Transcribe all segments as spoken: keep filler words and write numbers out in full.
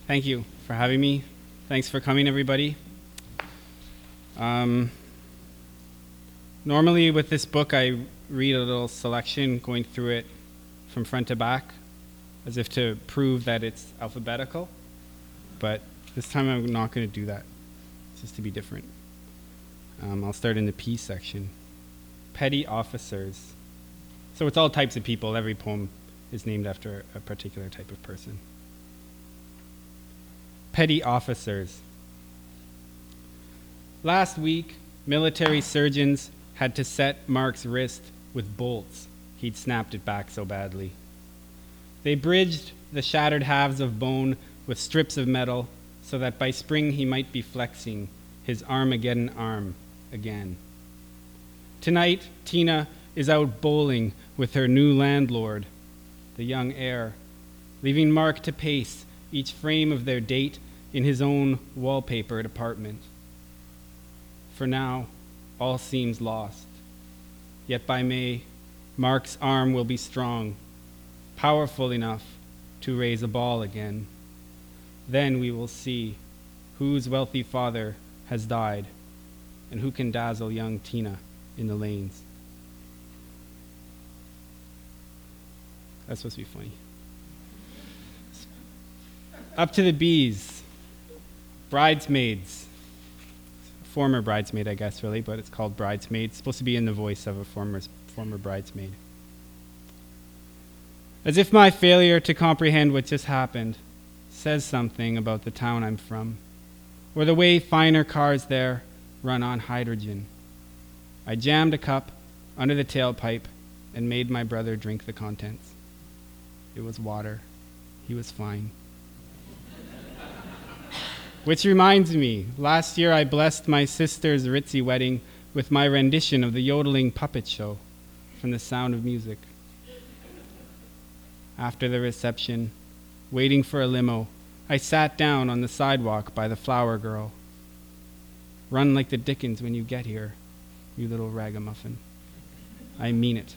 Thank you for having me. Thanks for coming, everybody. Um, normally with this book, I read a little selection going through it from front to back, as if to prove that it's alphabetical. But this time I'm not going to do that, just to be different. Um, I'll start in the P section. Petty officers. So it's all types of people. Every poem is named after a particular type of person. Petty officers. Last week, military surgeons had to set Mark's wrist with bolts. He'd snapped it back so badly. They bridged the shattered halves of bone with strips of metal so that by spring he might be flexing his Armageddon arm again. Tonight, Tina is out bowling with her new landlord, the young heir, leaving Mark to pace each frame of their date in his own wallpapered apartment. For now, all seems lost. Yet by May, Mark's arm will be strong, powerful enough to raise a ball again. Then we will see whose wealthy father has died and who can dazzle young Tina in the lanes. That's supposed to be funny. Up to the B's. Bridesmaids. Former bridesmaid, I guess, really, but it's called Bridesmaid. It's supposed to be in the voice of a former, former bridesmaid. As if my failure to comprehend what just happened says something about the town I'm from, or the way finer cars there run on hydrogen. I jammed a cup under the tailpipe and made my brother drink the contents. It was water. He was fine. Which reminds me, last year I blessed my sister's ritzy wedding with my rendition of the yodeling puppet show from The Sound of Music. After the reception, waiting for a limo, I sat down on the sidewalk by the flower girl. Run like the dickens when you get here, you little ragamuffin. I mean it.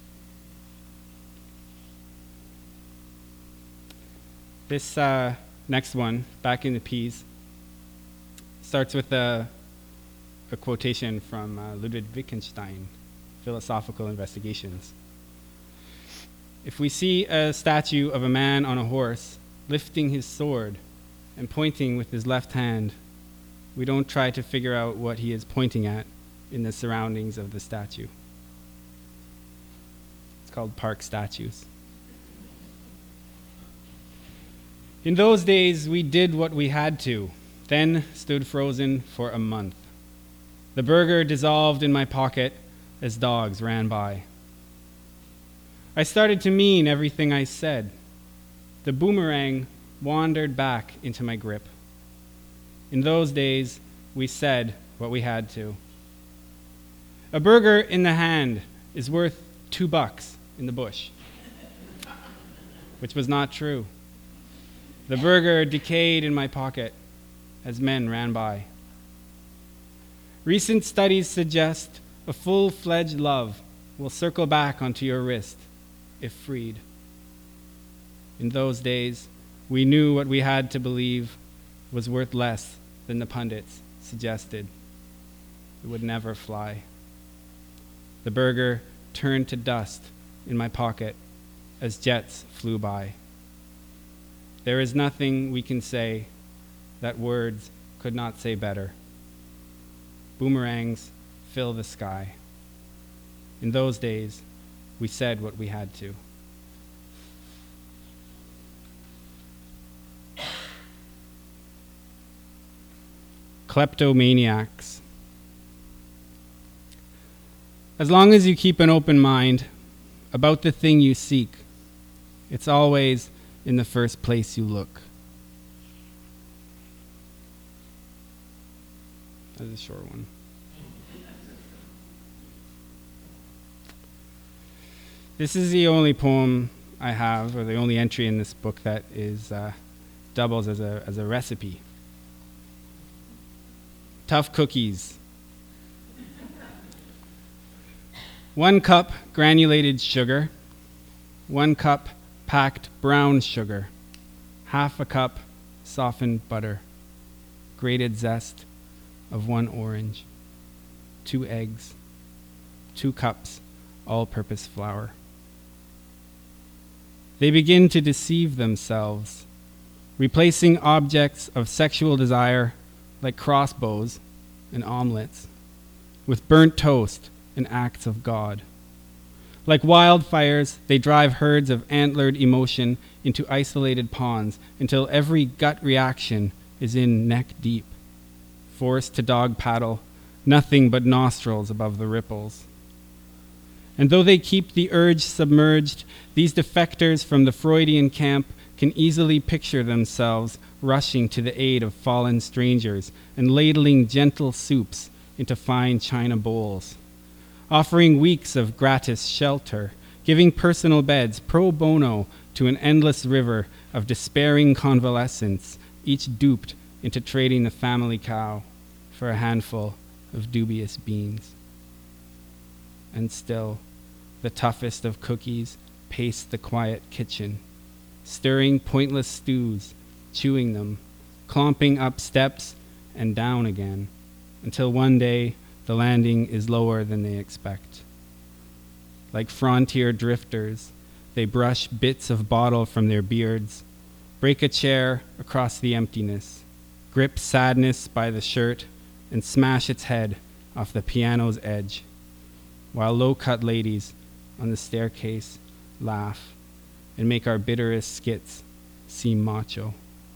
This uh, next one, back in the P's, starts with a, a quotation from uh, Ludwig Wittgenstein, Philosophical Investigations. If we see a statue of a man on a horse lifting his sword and pointing with his left hand, we don't try to figure out what he is pointing at in the surroundings of the statue. It's called park statues. In those days, we did what we had to, then stood frozen for a month. The burger dissolved in my pocket as dogs ran by. I started to mean everything I said. The boomerang wandered back into my grip. In those days, we said what we had to. A burger in the hand is worth two bucks in the bush, which was not true. The burger decayed in my pocket as men ran by. Recent studies suggest a full-fledged love will circle back onto your wrist if freed. In those days, we knew what we had to believe was worth less than the pundits suggested. It would never fly. The burger turned to dust in my pocket as jets flew by. There is nothing we can say that words could not say better. Boomerangs fill the sky. In those days, we said what we had to. Kleptomaniacs. As long as you keep an open mind about the thing you seek, it's always in the first place you look. That's a short one. This is the only poem I have, or the only entry in this book that is uh, doubles as a as a recipe. Tough cookies. One cup granulated sugar, one cup packed brown sugar, half a cup softened butter, grated zest of one orange, two eggs, two cups all-purpose flour. They begin to deceive themselves, replacing objects of sexual desire like crossbows and omelets with burnt toast and acts of God. Like wildfires, they drive herds of antlered emotion into isolated ponds until every gut reaction is in neck deep, forced to dog paddle, nothing but nostrils above the ripples. And though they keep the urge submerged, these defectors from the Freudian camp can easily picture themselves rushing to the aid of fallen strangers and ladling gentle soups into fine china bowls, offering weeks of gratis shelter, giving personal beds pro bono to an endless river of despairing convalescents, each duped into trading the family cow for a handful of dubious beans. And still, the toughest of cookies pace the quiet kitchen, stirring pointless stews, chewing them, clomping up steps and down again, until one day the landing is lower than they expect. Like frontier drifters, they brush bits of bottle from their beards, break a chair across the emptiness, grip sadness by the shirt, and smash its head off the piano's edge, while low-cut ladies on the staircase laugh and make our bitterest skits seem macho.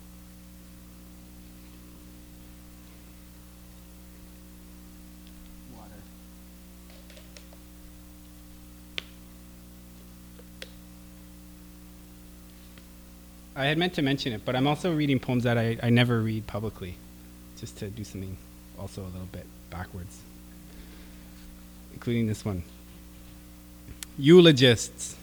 I had meant to mention it, but I'm also reading poems that I, I never read publicly, just to do something also a little bit backwards, including this one. Eulogists.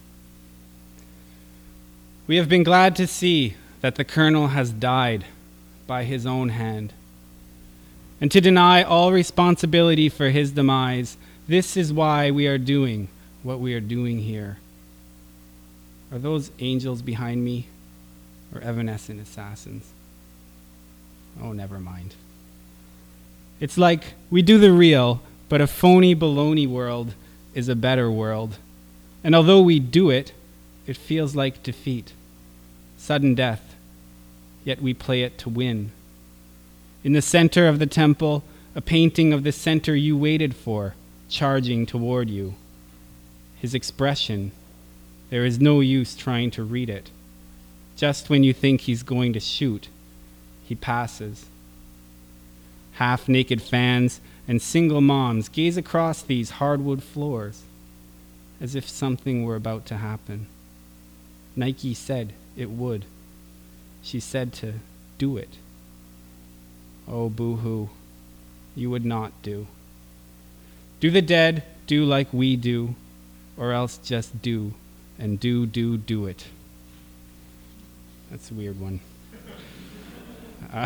We have been glad to see that the Colonel has died by his own hand, and to deny all responsibility for his demise. This is why we are doing what we are doing here. Are those angels behind me? Or evanescent assassins? Oh, never mind. It's like we do the real, but a phony baloney world is a better world. And although we do it, it feels like defeat, sudden death, yet we play it to win. In the center of the temple, a painting of the center you waited for, charging toward you. His expression, there is no use trying to read it. Just when you think he's going to shoot, he passes. Half-naked fans and single moms gaze across these hardwood floors as if something were about to happen. Nike said it would. She said to do it. Oh, boo-hoo, you would not do. Do the dead do like we do, or else just do, and do, do, do it. That's a weird one. Uh,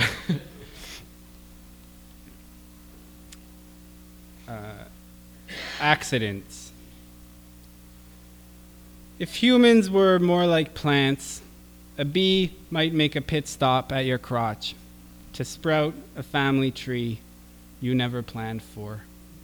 uh, accidents. If humans were more like plants, a bee might make a pit stop at your crotch to sprout a family tree you never planned for.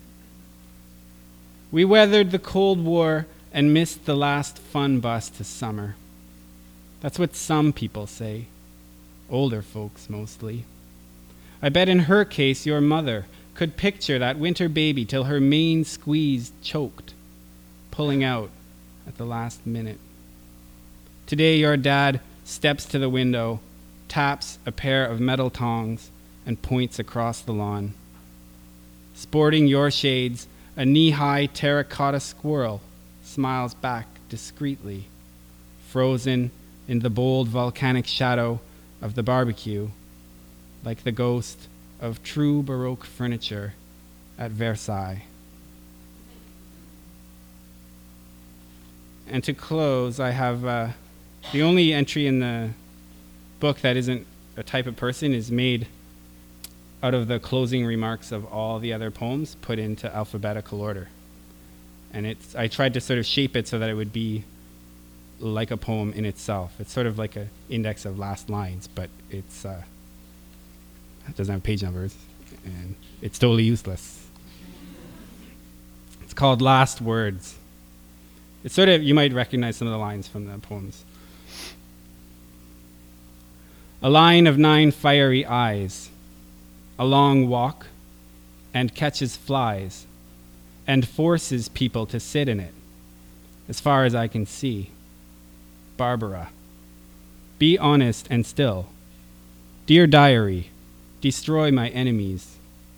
We weathered the Cold War and missed the last fun bus to summer. That's what some people say, older folks mostly. I bet in her case your mother could picture that winter baby till her main squeeze choked, pulling out at the last minute. Today your dad steps to the window, taps a pair of metal tongs, and points across the lawn. Sporting your shades, a knee-high terracotta squirrel smiles back discreetly, frozen in the bold volcanic shadow of the barbecue, like the ghost of true Baroque furniture at Versailles. And to close, I have uh, the only entry in the book that isn't a type of person is made out of the closing remarks of all the other poems put into alphabetical order. And it's I tried to sort of shape it so that it would be like a poem in itself. It's sort of like an index of last lines, but it's uh, it doesn't have page numbers, and it's totally useless. It's called Last Words. It's sort of, you might recognize some of the lines from the poems. A line of nine fiery eyes, a long walk, and catches flies, and forces people to sit in it, as far as I can see. Barbara, be honest and still. Dear diary, destroy my enemies.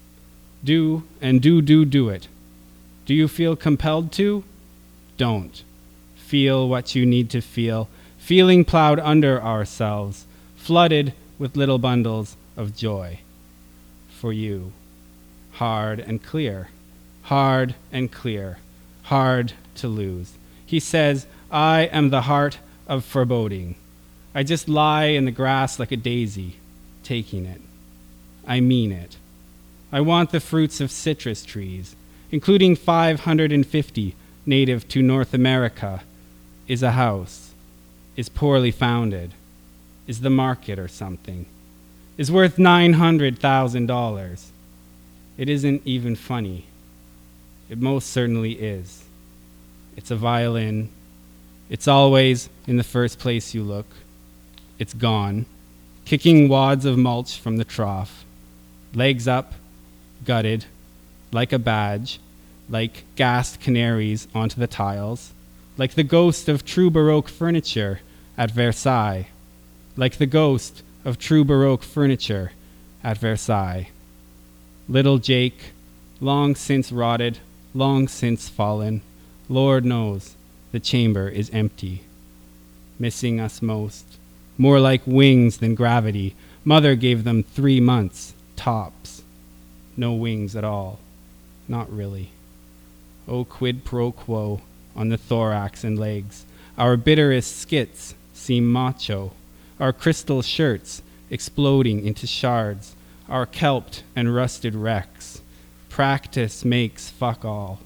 Do and do do do it. Do you feel compelled to? Don't. Feel what you need to feel, feeling plowed under ourselves, flooded with little bundles of joy. For you, hard and clear, hard and clear, hard to lose. He says, I am the heart of foreboding. I just lie in the grass like a daisy, taking it. I mean it. I want the fruits of citrus trees, including five hundred fifty native to North America, is a house, is poorly founded, is the market or something, is worth nine hundred thousand dollars. It isn't even funny. It most certainly is. It's a violin. It's always in the first place you look. It's gone, kicking wads of mulch from the trough, legs up, gutted, like a badge, like gassed canaries onto the tiles, like the ghost of true Baroque furniture at Versailles, like the ghost of true Baroque furniture at Versailles. Little Jake, long since rotted, long since fallen, Lord knows the chamber is empty. Missing us most, more like wings than gravity. Mother gave them three months, tops. No wings at all, not really. Oh, quid pro quo on the thorax and legs. Our bitterest skits seem macho. Our crystal shirts exploding into shards. Our kelped and rusted wrecks. Practice makes fuck all.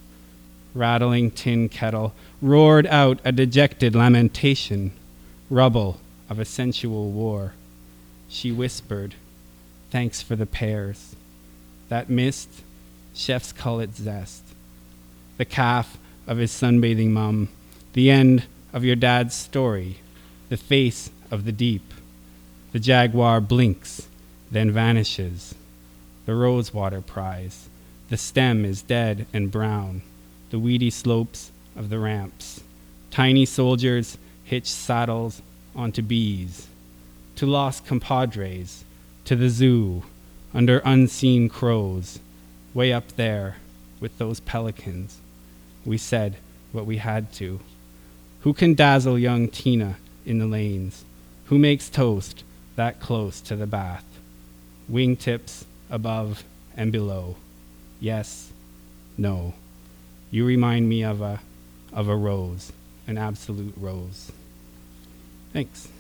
Rattling tin kettle roared out a dejected lamentation. Rubble of a sensual war. She whispered, thanks for the pears. That mist, chefs call it zest. The calf of his sunbathing mum, the end of your dad's story, the face of the deep. The jaguar blinks, then vanishes. The rosewater prize, the stem is dead and brown. The weedy slopes of the ramps. Tiny soldiers hitch saddles onto bees. To lost compadres, to the zoo, under unseen crows, way up there with those pelicans. We said what we had to. Who can dazzle young Tina in the lanes? Who makes toast that close to the bath? Wingtips above and below. Yes, no. You remind me of a of a rose, an absolute rose. Thanks.